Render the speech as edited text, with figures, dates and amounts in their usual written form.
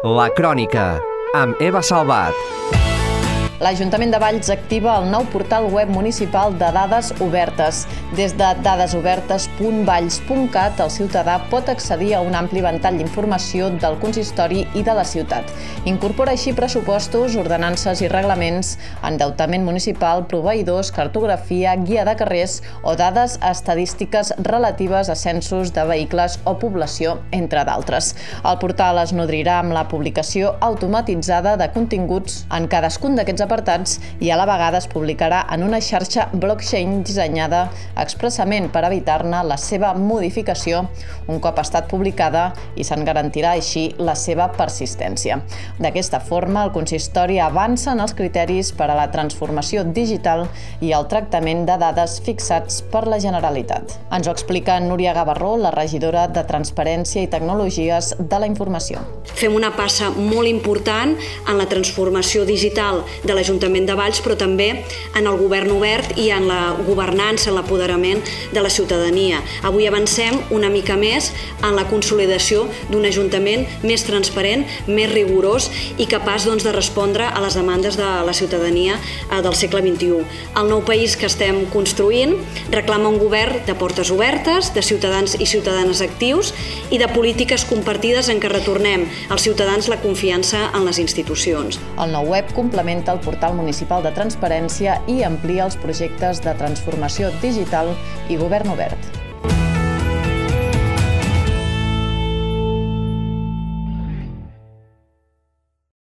La Crònica, amb Eva Salvat. L'Ajuntament de Valls activa el nou portal web municipal de dades obertes. Des de dadesobertes.valls.cat, el ciutadà pot accedir a un ampli ventall d'informació del consistori i de la ciutat. Incorpora així pressupostos, ordenances i reglaments, endeutament municipal, proveïdors, cartografia, guia de carrers o dades estadístiques relatives a censos de vehicles o població, entre d'altres. El portal es nodrirà amb la publicació automatitzada de continguts en cadascun d'aquests apartats i a la vegada es publicarà en una xarxa blockchain dissenyada expressament per evitar-ne la seva modificació un cop ha estat publicada i se'n garantirà així la seva persistència. D'aquesta forma, el consistori avança en els criteris per a la transformació digital i el tractament de dades fixats per la Generalitat. Ens ho explica Núria Gavarró, la regidora de Transparència i Tecnologies de la Informació. Fem una passa molt important en la transformació digital de l'Ajuntament de Valls, però també en el govern obert i en la governança, en l'apoderament de la ciutadania. Avui avancem una mica més en la consolidació d'un Ajuntament més transparent, més rigorós i capaç de respondre a les demandes de la ciutadania del segle XXI. El nou país que estem construint reclama un govern de portes obertes, de ciutadans i ciutadanes actius i de polítiques compartides en què retornem als ciutadans la confiança en les institucions. El nou web complementa el portal municipal de transparència i amplia els projectes de transformació digital i govern obert.